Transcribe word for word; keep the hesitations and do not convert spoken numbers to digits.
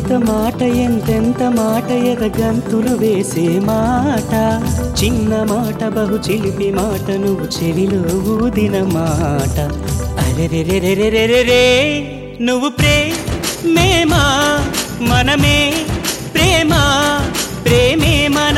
ఎంత మాట ఎంతెంత మాట ఎదగంతులు వేసే మాట చిన్న మాట బహు చిలిపి మాట నువ్వు చెవిలో ఊదిన మాట అరెరెరెరెరెరెరే నువ్వు ప్రేమేమా మనమే ప్రేమ ప్రేమే మన